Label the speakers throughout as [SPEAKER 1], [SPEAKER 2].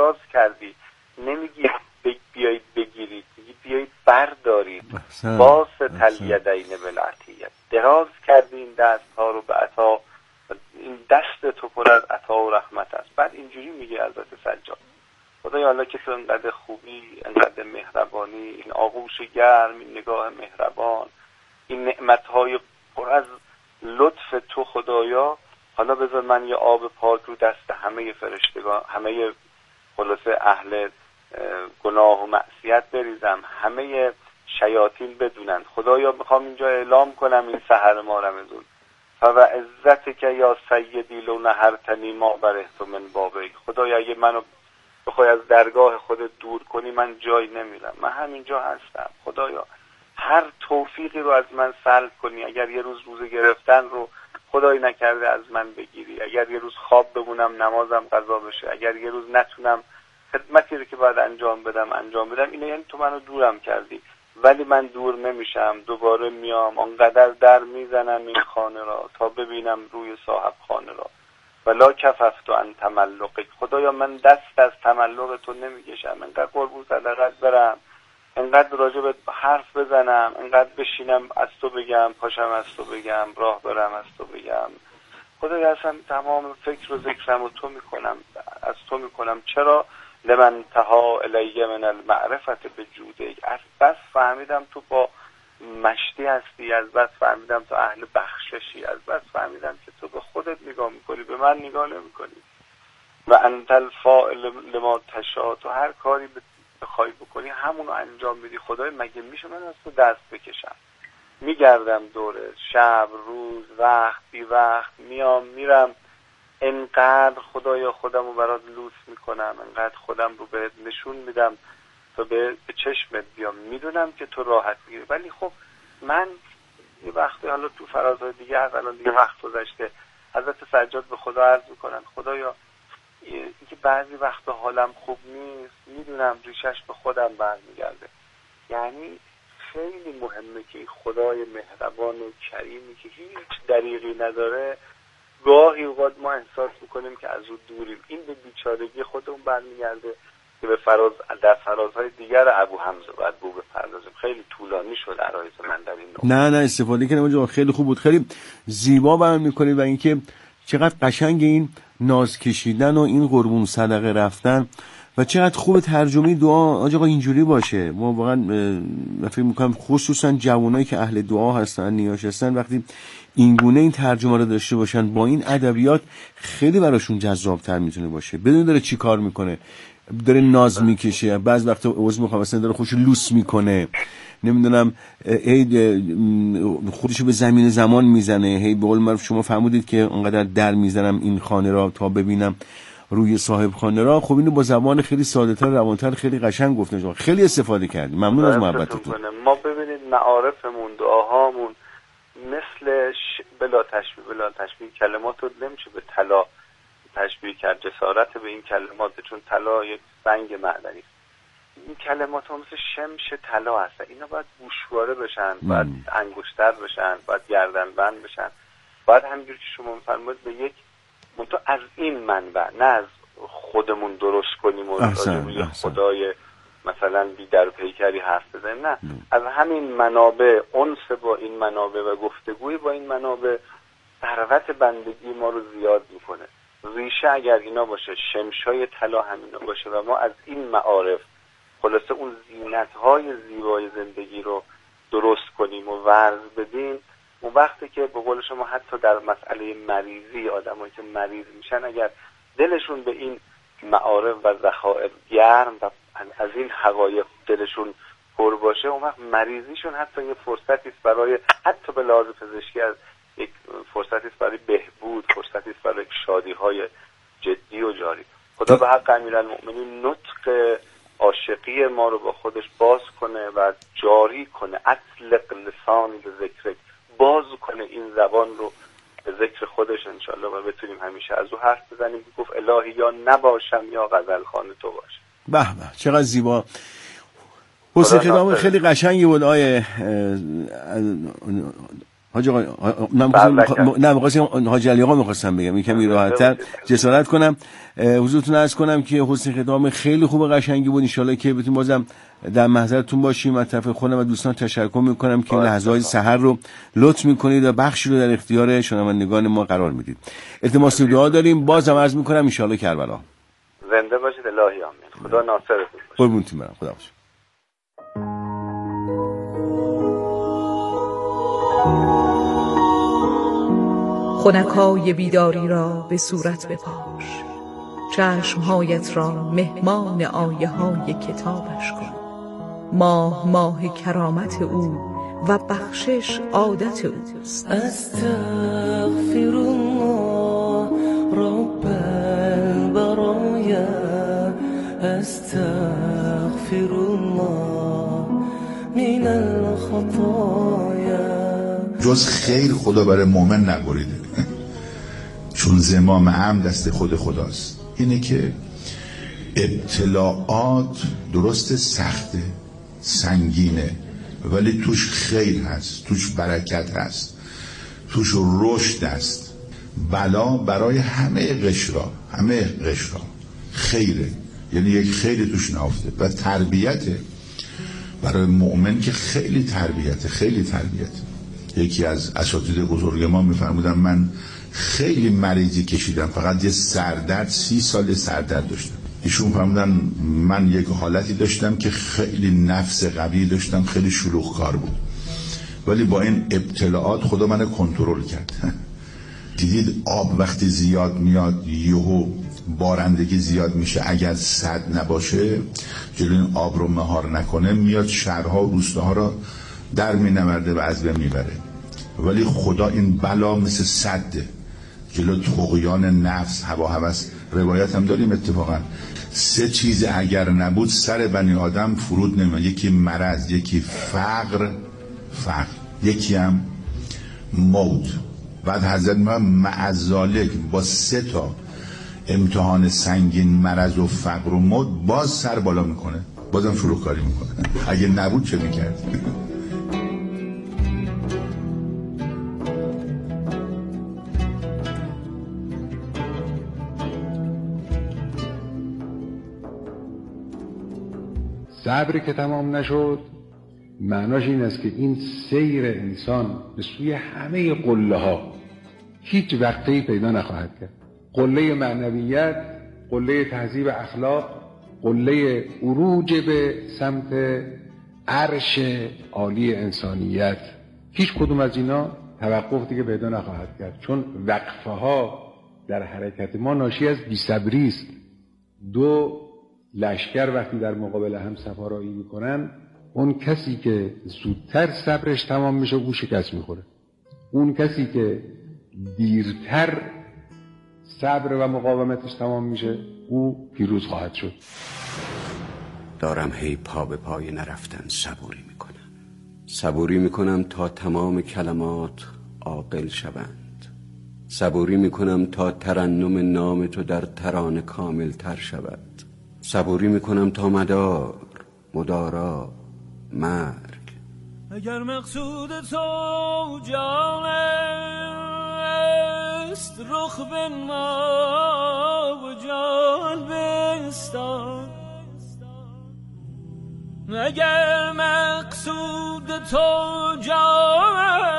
[SPEAKER 1] دراز کردی، نمیگی بیایید بگیرید، میگی بیایید بردارید. باسط الیدین بالعطیه، دراز کردی این دست ها رو به عطا، این دست تو پر از عطا و رحمت است. بعد اینجوری میگه حضرت سجاد خدایا حالا که تو انقدر خوبی، انقدر مهربانی، این آغوش گرم، این نگاه مهربان، این نعمتهای پر از لطف تو خدایا، حالا بذار من یه آب پاک رو دست همه فرشتگان، همه خلاصه اهل گناه و معصیت بریزم، همه شیاطین بدونن. خدایا میخوام اینجا اعلام کنم این سحر ما رمضان، فوعزتک یا سیدی لو نهرتنی ما برهت من بابک. خدایا اگه منو بخوای از درگاه خودت دور کنی من جای نمیرم، من همینجا هستم. خدایا هر توفیقی رو از من سلب کنی، اگر یه روز روزه گرفتن رو خدای نکرده از من بگیری، اگر یه روز خواب بمونم نمازم قضا بشه، اگر یه روز نتونم خدمتی رو که باید انجام بدم اینه، یعنی تو منو دورم کردی. ولی من دور نمیشم، دوباره میام آنقدر در میزنم این خانه را تا ببینم روی صاحب خانه را. ولا کففت عن تملقک، خدایا من دست از تملق تو نمیکشم، انقدر قربون صدقت برم، انقدر راجبت حرف بزنم، انقدر بشینم از تو بگم، پاشم از تو بگم، راه برم از تو بگم. خدایا اصلا تمام فکر و ذکرم و تو میکنم، از تو میکنم. چرا؟ لمن تها الیه من المعرفت بجودک، از بس فهمیدم تو با مشتی هستی، از بس فهمیدم تو اهل بخششی، از بس فهمیدم که تو به خودت نگاه میکنی، به من نگاه نمیکنی. و انت الفاعل لما تشاء، تو هر کاری بخوای بکنی همونو انجام میدی. خدای مگه میشه من از تو دست بکشم؟ میگردم دوره، شب روز وقت بی وقت، میام میرم، انقدر خدایا خودمو برات لوس میکنم، انقدر خودم رو بهت نشون میدم تا به چشمت بیام، میدونم که تو راحت میگیری. ولی خب من یه وقتی، حالا تو فرازهای دیگه از الان دیگه وقت گذشته، حضرت سجاد به خدا عرض میکنن خدایا اینکه بعضی وقتا حالم خوب نیست، میدونم ریشش به خودم برمیگرده. یعنی خیلی مهمه که خدای مهربان و کریمی که هیچ دریغی نداره، گاهی اوقات ما احساس میکنیم که از او دوریم. این به بیچارگی خودمون برمیگرده که به در فرازهای دیگر ابو حمزه باید بو بپردازیم. خیلی طولانی شد عرایض من در این نقطه.
[SPEAKER 2] نه استفاده کردم اونجا، خیلی خوب بود، خیلی زیبا بیان میکنید و اینکه چقدر قشنگ این ناز کشیدن و این قربون صدقه رفتن و چقدر خوب ترجمه دعا آقا اینجوری باشه. ما واقعا فکر میکنم خصوصا جوانایی که اهل دعا هستن، نیاز هستن، وقتی این گونه این ترجمه رو داشته باشن با این ادبیات خیلی براشون جذاب‌تر میتونه باشه. بدون داره چی کار میکنه، داره ناز میکشه، بعض وقتا عوض میخوام مثلا داره خوش لوس میکنه، نمیدونم خودشو به زمین زمان میزنه، هی به قول معروف شما فرمودید که اونقدر در میزنم این خانه را تا ببینم روی صاحب خانه را. خب اینو با زبان خیلی ساده‌تر، روان‌تر، خیلی قشنگ گفتن. خیلی استفاده کردیم، ممنون از محبتتون.
[SPEAKER 1] ما ببینید معارفمون، دعاهامون مثل بلا تشبیه کلمات رو نمیشه به طلا تشبیه کرد. جسارت به این کلمات، چون طلا یک سنگ معدنی است. این کلمات هم مثل شمش طلا هستن، اینا باید گوشواره بشن، باید انگشتر بشن، باید گردنبند بشن، باید همینجور که شما می‌فرمایید به یک منتها از این منبع، نه از خودمون درست کنیم و راجع خدای مثلا بی در پیکری حرف بزنیم، نه، از همین منابع، انس با این منابع و گفتگوی با این منابع ثروت بندگی ما رو زیاد میکنه. ریشه اگر اینا باشه، شمشای طلا همینا باشه و ما از این معارف خلاصه اون زینت‌های زیبای زندگی رو درست کنیم و ورز بدیم، اون وقتی که به قول شما حتی در مسئله مریضی، آدمایی که مریض میشن اگر دلشون به این معارف و ذخائر گرم و از این حقایق دلشون پر باشه، اون وقت مریضیشون حتی یه فرصتی است برای، حتی به لحاظ پزشکی، از یک فرصتی است برای بهبود، فرصتی است برای شادی‌های جدی و جاری. خدا به حق امیرالمؤمنین نطق عاشقی ما رو با خودش باز کنه و جاری کنه. اطلق لسانی به ذکرک، باز کنه این زبان رو به ذکر خودش انشالله و بتونیم همیشه از او حرف بزنیم که گفت الهی یا نباشم یا غزل خوان تو باشه.
[SPEAKER 2] به به چقدر زیبا. حسین خدام خیلی قشنگی بود. حاج آقا نه می‌خواستم حاج علی آقا می‌خواستم بگم این کمی راحت‌تر جسارت کنم حضورتون عرض کنم که حسن ختام خیلی خوب قشنگی بود. ان شاءالله که بتونیم بازم در محضرتون باشیم. از طرف خودم و دوستان تشکر می‌کنم که لحظه‌های سحر رو لطف می‌کنید و بخشی رو در اختیار شنوندگان ما قرار میدید. التماس دعا داریم. بازم عرض می‌کنم ان شاءالله کربلا
[SPEAKER 1] زنده باشید. الهی آمین. خدا ناصرتون باشه.
[SPEAKER 2] قربونتون برم. خدا باشه.
[SPEAKER 3] خنکای بیداری را به صورت بپاش، چشمهایت را مهمان آیه های کتابش کن. ماه کرامت او و بخشش عادت اوست.
[SPEAKER 4] استغفر الله رب البرایا، استغفر الله من الخطایا.
[SPEAKER 5] جز خیر خدا برای مؤمن نبریده، چون زمام هم دست خداست. اینه که ابتلاعات درست سخته، سنگینه، ولی توش خیر هست، توش برکت هست، توش رشد هست. بلا برای همه قشرا خیره، یعنی یک خیر توش نهفته. و تربیته برای مؤمن که خیلی تربیته. یکی از اساتید بزرگ ما میفرمودن من خیلی مریضی کشیدم، فقط یه سردرد 30 سال سردرد داشتم. ایشون فرمودن من یک حالتی داشتم که خیلی نفس قوی داشتم، خیلی شلوغ کار بود، ولی با این ابتلاعات خدا منو کنترل کرد. دیدید آب وقتی زیاد میاد یهو بارندگی زیاد میشه، اگر سد نباشه جلوی این آب رو مهار نکنه میاد شهرها و روستاها رو در مینورده و از بین میبره. ولی خدا این بلا مثل سده جلو طغیان نفس، هوا هوس. روایت هم داریم اتفاقا 3 چیز اگر نبود سر بنی آدم فرود نمیاد. یکی مرض، یکی فقر، یکی هم موت. بعد حضرت ما معذالک با 3 تا امتحان سنگین، مرض و فقر و موت، باز سر بالا میکنه، بازم شروع کاری میکنه. اگه نبود چه میکرد؟
[SPEAKER 6] صبری که تمام نشد معناش این است که این سیر انسان به سوی همه قله ها هیچ وقتی پیدا نخواهد کرد. قله معنویت، قله تهذیب اخلاق، قله عروج به سمت عرش عالی انسانیت، هیچ کدوم از اینا توقف دیگه پیدا نخواهد کرد، چون وقفه ها در حرکت ما ناشی از بی‌صبری است. 2 لشکر وقتی در مقابل هم سفارایی میکنن، اون کسی که زودتر صبرش تمام میشه او شکست میخوره، اون کسی که دیرتر صبر و مقاومتش تمام میشه او پیروز خواهد شد.
[SPEAKER 7] دارم هی پا به پای نرفتن صبوری میکنم تا تمام کلمات عاقل شوند. صبوری میکنم تا ترنم نام تو در ترانه کامل تر شود. صبوری میکنم تا مدارا مرگ.
[SPEAKER 4] اگر مقصود تو جان است، رخ بنما و جان بستان. اگر مقصود تو جان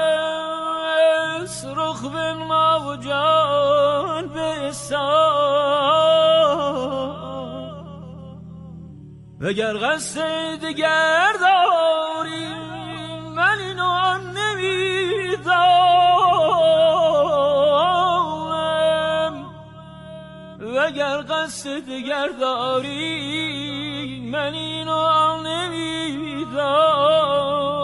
[SPEAKER 4] است، رخ بنما و جان بستان. وگر قصد دگر داری من اینو هم نمیدانم. وگر قصد دگر داری من اینو هم نمیدانم.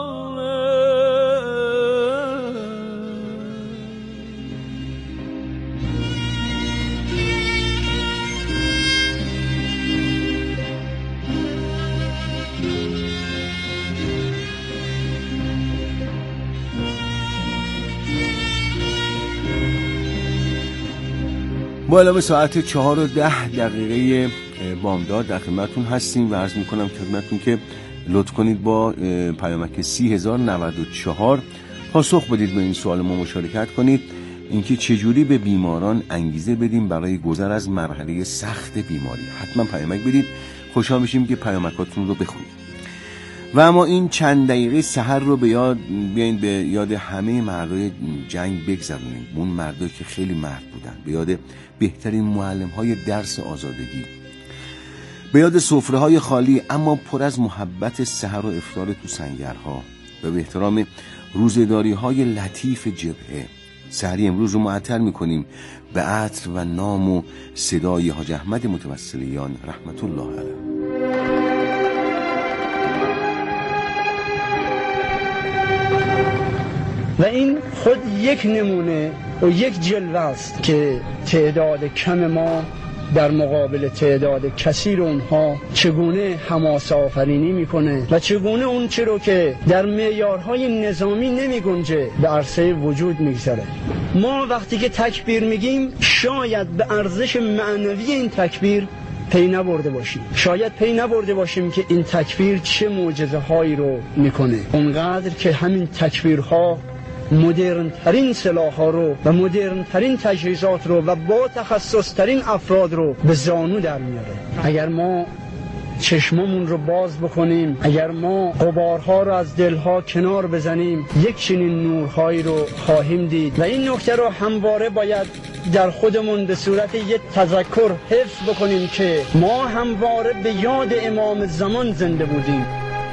[SPEAKER 2] با علامه ساعت 4:10 بامداد در خدمتتون هستیم و عرض میکنم خدمتتون که لطف کنید با پیامک 30094 پاسخ بدید به این سوال ما، مشارکت کنید اینکه چجوری به بیماران انگیزه بدیم برای گذر از مرحله سخت بیماری. حتما پیامک بدید، خوشحال میشیم که پیامکاتون رو بخونید. و اما این چند دقیقه سحر رو بیاین به یاد همه مردای جنگ بگذرونیم، اون مردایی که خیلی مرد بودن، به یاد بهترین معلم‌های درس آزادگی، به یاد سفره‌های خالی اما پر از محبت سحر و افطار تو سنگرها، و به احترام روزه‌داری‌های لطیف جبهه. سحری امروز رو معطر می‌کنیم به عطر و نام و صدای حاج احمد متوسلیان رحمت الله علیه.
[SPEAKER 8] و این خود یک نمونه و یک جلوه است که تعداد کم ما در مقابل تعداد کثیر اونها چگونه حماسه آفرینی میکنه و چگونه اون چی رو که در معیارهای نظامی نمی گنجه به عرصه وجود میگذاره. ما وقتی که تکبیر میگیم شاید به ارزش معنوی این تکبیر پی نبرده باشیم، شاید پی نبرده باشیم که این تکبیر چه معجزه هایی رو میکنه، اونقدر که همین تکبیرها مدرن ترین سلاح ها رو و مدرن ترین تجهیزات رو و با تخصص ترین افراد رو به زانو در میاره. اگر ما چشممون رو باز بکنیم، اگر ما غبارها رو از دلها کنار بزنیم، یک چنین نورهایی رو خواهیم دید. و این نکته رو همواره باید در خودمون به صورت یک تذکر حفظ بکنیم که ما همواره به یاد امام زمان زنده بودیم.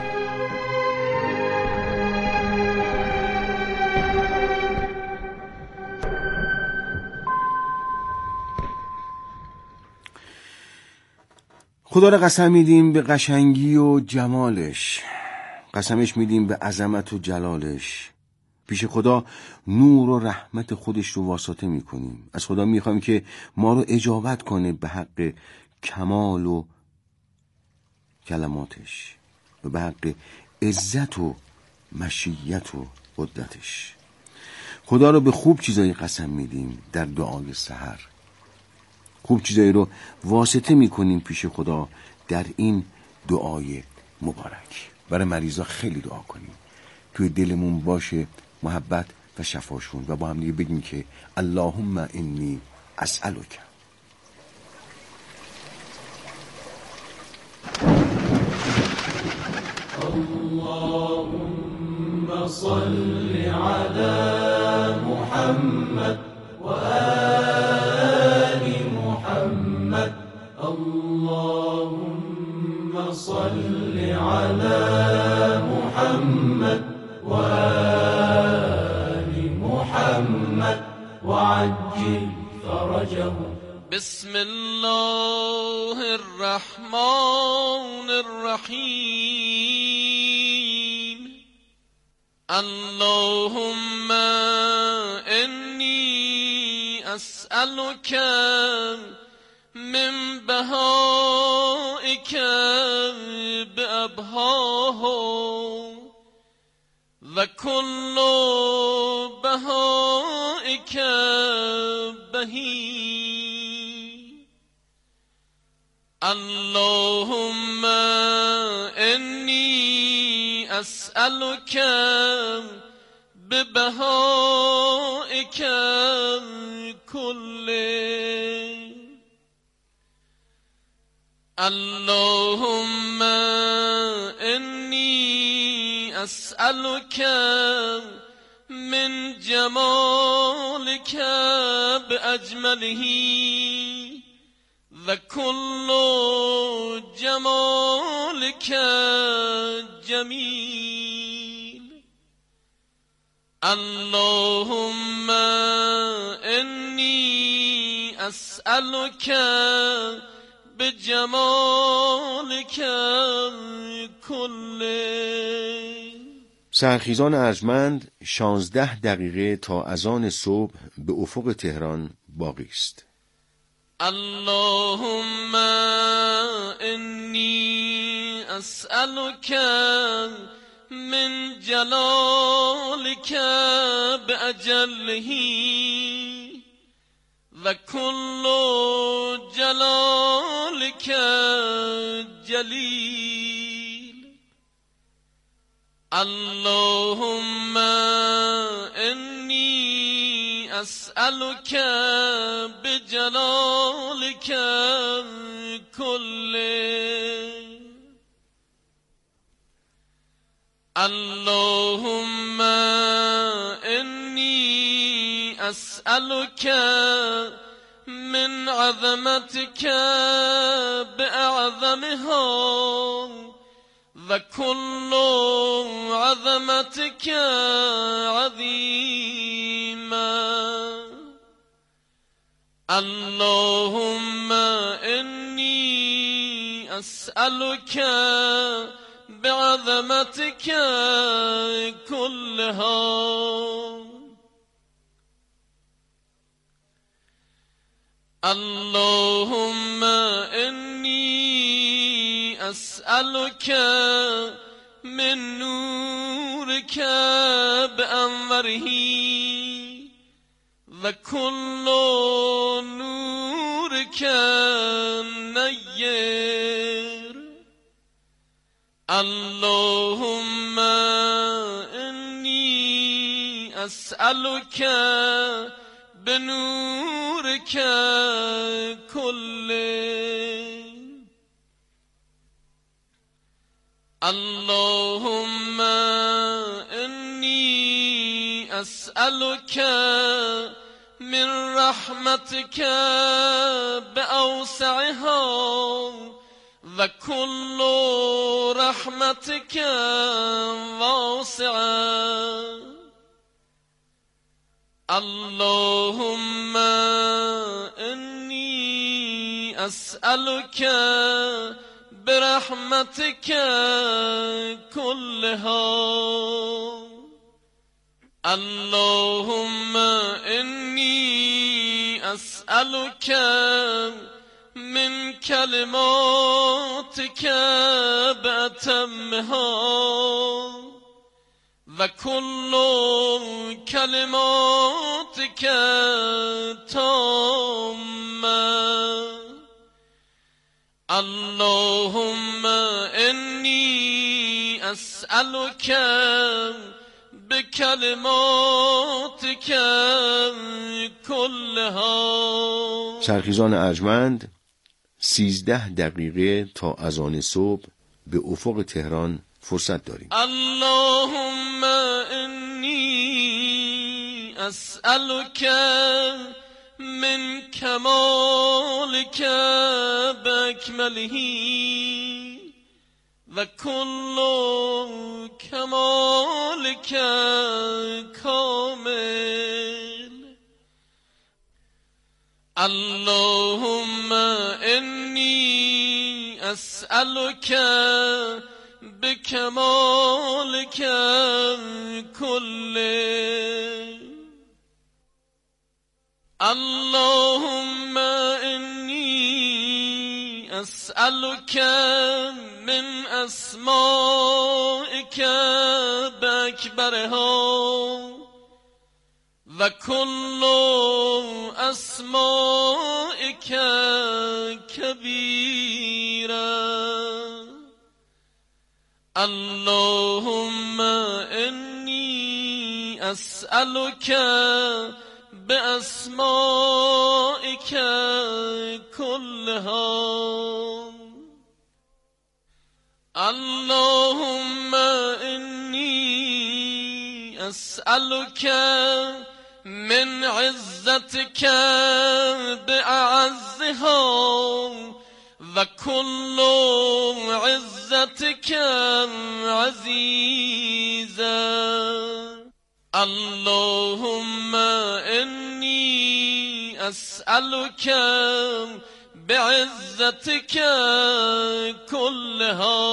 [SPEAKER 2] خدا را قسم میدیم به قشنگی و جمالش، قسمش میدیم به عظمت و جلالش. پیش خدا نور و رحمت خودش رو واسطه میکنیم. از خدا میخوایم که ما رو اجابت کنه به حق کمال و کلماتش و به حق عزت و مشیت و قدرتش. خدا رو به خوب چیزایی قسم میدیم در دعای سحر. خوب چیزایی رو واسطه میکنیم پیش خدا در این دعای مبارک. برای مریضا خیلی دعا کنیم، توی دلمون باشه محبت و شفاشون، و با هم دیگه بگیم که اللهم انی اسألک.
[SPEAKER 4] اللهم صل علی محمد و آل محمد. اللهم صل علی محمد و آل محمد وعجل فرجه. بسم الله الرحمن الرحیم. اللهم انی اسألک من بهائک بأبهاه و کل بهائک بهی. اللهم انی اسألک ببهائک کله. اللهم انی اسألک من جمالک باجمله و کل جمالک جمیل. اللهم انی اسألک بجمالک کله.
[SPEAKER 2] سحرخیزان ارجمند 16 دقیقه تا اذان صبح به افق تهران باقی است.
[SPEAKER 4] اللهم انی اسألک من جلالک باجله و کل جلالک جلیل. اللهم أسألك بجلالك كله اللهم إني أسألك من عظمتك بأعظمها وكل عظمتك عظيما اللهم إني أسألك بعظمتك كلها اللهم إني أسألك من نورك بأنوره وكل نورك نير اللهم إني أسألك بنورك كله اللهم إني أسألك من رحمتك بأوسعها وكل رحمتك واسعة اللهم إني أسألك برحمتك كلها اللهم إني أسألك من كلماتك بأتمها وكل كلماتك تامة اللهم إني أسألك بكلماتك كلها.
[SPEAKER 2] سرخیزان ارجمند 13 دقیقه تا اذان صبح به افق تهران فرصت داریم.
[SPEAKER 4] اللهم إني أسألك من كمالك بأكمله وكل كمالك كامل اللهم إني أسألك بكمالك كله اللهم إني أسألك من أسمائك بأكبرها وكل أسمائك كبيرا اللهم إني أسألك بأسمائك كلها اللهم إني أسألك من عزتك بأعزها وكل عزتك عزيزا اللهم إني أسألك بعزتك كلها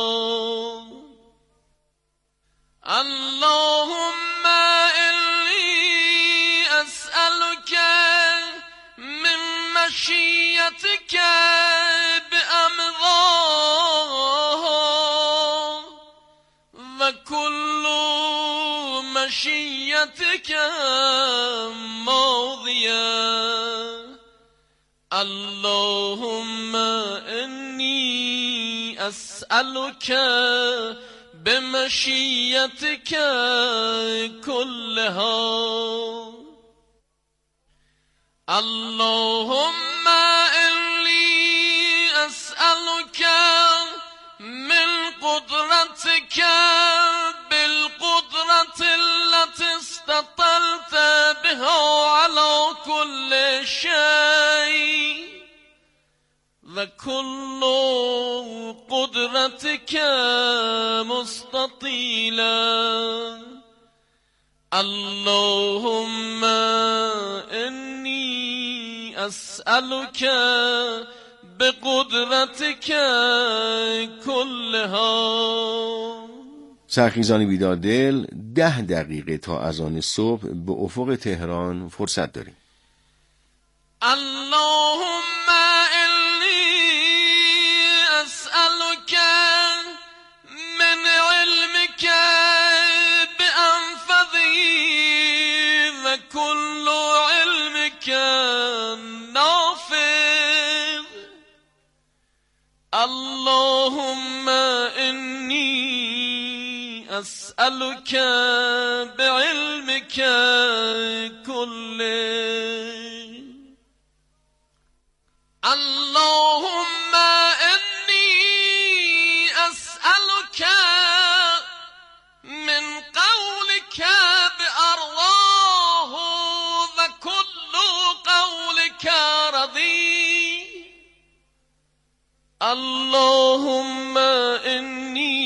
[SPEAKER 4] اللهم إني أسألك من مشيتك بأمضاها وكل مشيتك ماضية اللهم إني أسألك بمشيتك كلها اللهم إني أسألك من قدرتك بالقدرة التي استطلت بها على كل شيء وكل قدرتك مستطيلا. اللهم إني أسألك بقدرتك كلها.
[SPEAKER 2] سرخیزان بیدار دل 10 دقیقه تا اذان صبح به افق تهران فرصت داریم.
[SPEAKER 4] اللهم إني أسألك من علمك بأنفذه وكل علمك نافذ. اللهم إني أسألك بعلمك كله. اللهم إني أسألك من قولك بأرضاه وكل قولك رضي. اللهم إني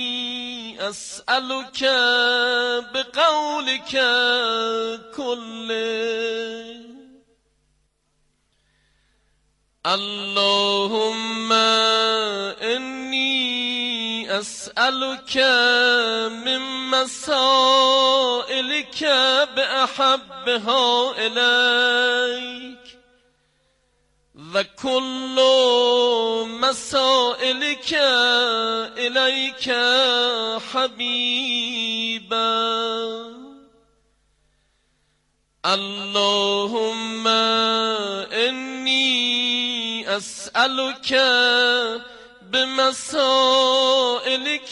[SPEAKER 4] أسألك بقولك كله. اللهم إني أسألك من مسائلك بأحبها إليك وكل مسائلك إليك حبيبا. اللهم إني أسألك بمسائلك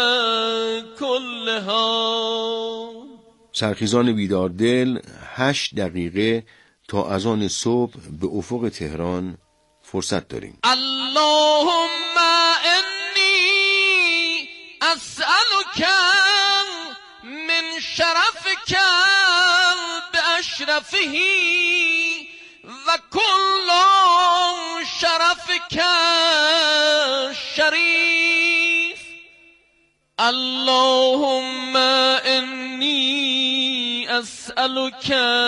[SPEAKER 4] كلها.
[SPEAKER 2] سرخیزان بیدار دل 8 دقیقه تا اذان صبح به افق تهران فرصت داریم.
[SPEAKER 4] اللهم إني أسألك من شرفك بأشرفه وكل شرفك شريف. اللهم إني أسألك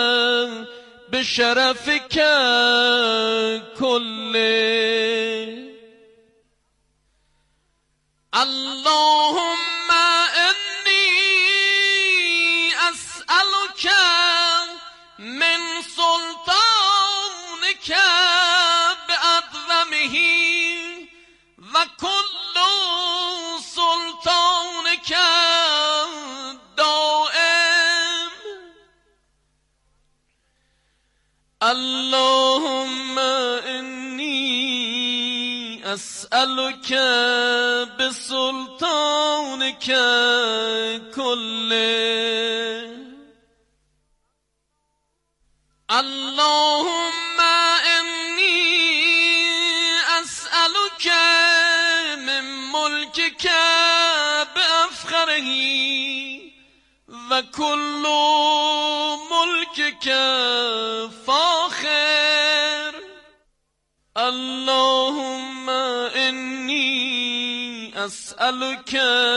[SPEAKER 4] بشرفك كله. اللهم إني أسألك من سلطانك بأعظمه وكل سلطانك دائم. اللهم إني أسألك بسلطانك كله. اللهم إني أسألك من ملكك بأفخره وكل ملكك فاخر. اللهم إني أسألك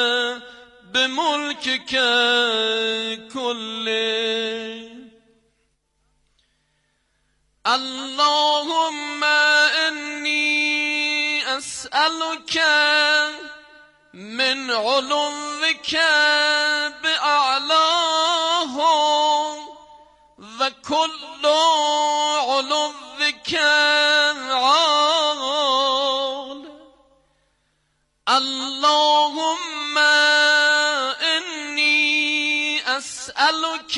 [SPEAKER 4] بملكك كله. اللهم إني أسألك من علوك بأعلاه وكل علوك عال. اللهم إني أسألك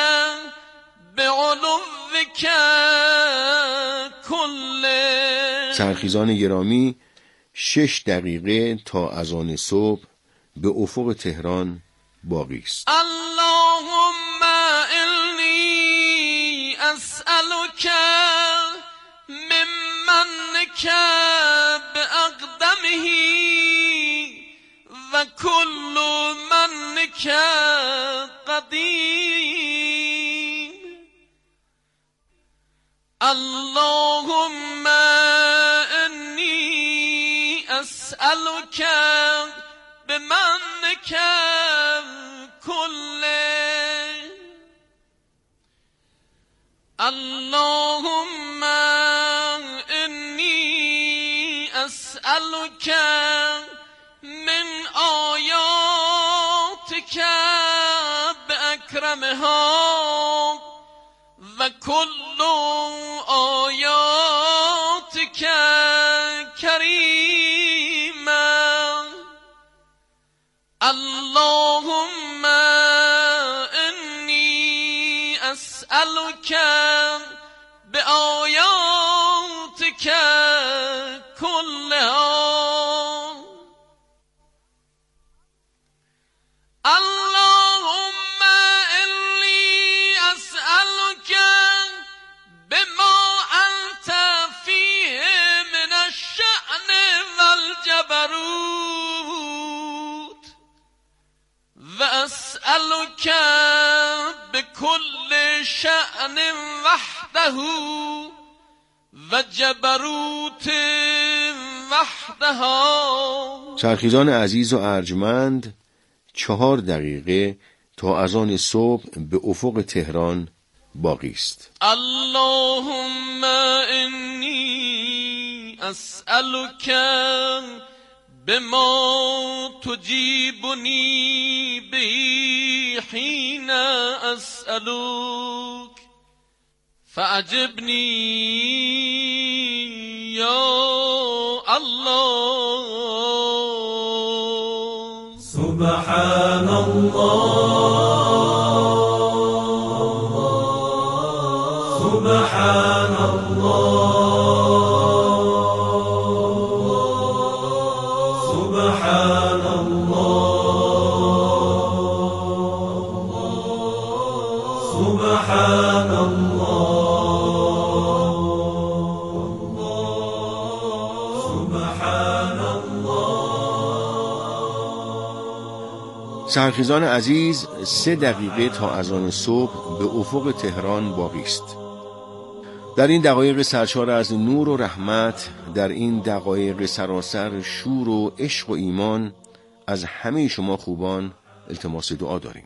[SPEAKER 4] بعلوك كله.
[SPEAKER 2] سرخیزان گرامی 6 دقیقه تا اذان صبح به افق تهران باقی است.
[SPEAKER 4] اللهم إني أسألك بأقدمه و كل منك قدیم اللهم انی اسألك بمنك كله اللهم انی اسألك من آیاتك بأکرمها و كل آیاتك کریما اللهم انی اسألك بآیاتك كلها اللهم إني أسألك بما أنت فيه من الشأن والجبروت وأسألك بكل شأن وحده وجبروت وحدها.
[SPEAKER 2] سرخیزان عزیز و ارجمند، 4 دقیقه تا اذان صبح به افق تهران باقی است.
[SPEAKER 4] اللهم انی اسألک بما تجیبنی به حین اسألک فأجبنی یا الله.
[SPEAKER 9] سبحان الله سبحان الله سبحان الله سبحان الله سبحان الله.
[SPEAKER 2] سرخیزان عزیز، 3 دقیقه تا اذان صبح به افق تهران باقی است. در این دقایق سرشار از نور و رحمت، در این دقایق سراسر شور و عشق و ایمان، از همه شما خوبان التماس دعا داریم.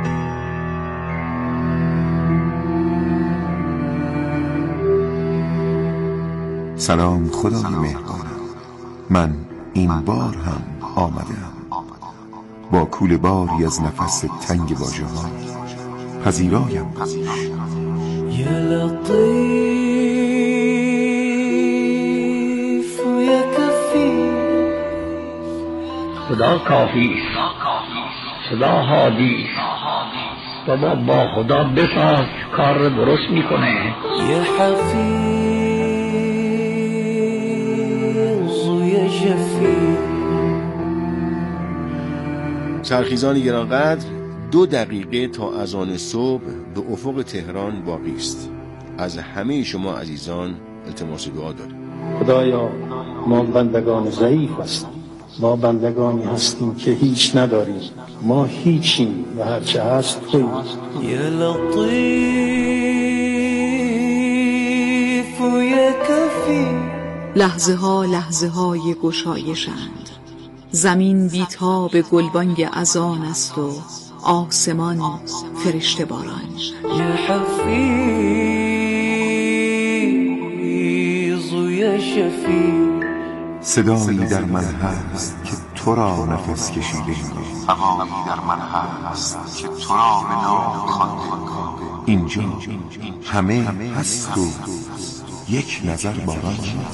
[SPEAKER 10] سلام خدای مهربان، من این بار هم آمدم با کوله باری از نفس تنگ واژه ها پذیرایم.
[SPEAKER 9] یا لطیف یا کفی.
[SPEAKER 8] خدا کافی خدا هادی. بابا با خدا بساز، کار درست میکنه.
[SPEAKER 9] یا حفیظ یا شفیع.
[SPEAKER 2] سرخیزان گرانقدر، 2 دقیقه تا اذان صبح به افق تهران باقی است. از همه شما عزیزان التماس دعا داریم.
[SPEAKER 11] خدایا، ما بندگان ضعیف هستیم، ما بندگانی هستیم که هیچ نداریم، ما هیچیم و هرچه هست تویی.
[SPEAKER 9] یا لطیف یا کفی.
[SPEAKER 3] لحظه های گشایشند. زمین بیتاب گلبانگ اذان است و آسمان فرشته باران.
[SPEAKER 9] یا حفیظ یا شفیع.
[SPEAKER 10] صدایی در من هست که تو را نفس کشیده، هوایی در من هست که تو را به نام خوانده. اینجا همه هست و یک نظر باران.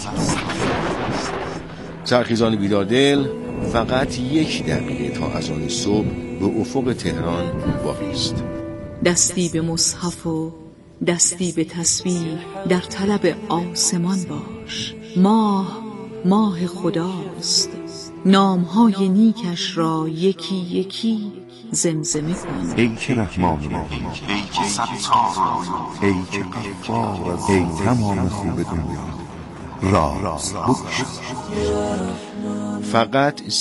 [SPEAKER 2] سرخیزان بیداردل، فقط 1 دقیقه تا اذان صبح به افق تهران باقی است.
[SPEAKER 3] دستی به مصحف و دستی به تسبیح در طلب آسمان باش. ماه خداست، نامهای نیکش را یکی یکی زمزمه کن.
[SPEAKER 10] ای که رحمان الرحیم، ای که ستار، ای که غفار، ای تمام خوب دنیا، راز بگشا.
[SPEAKER 2] فقط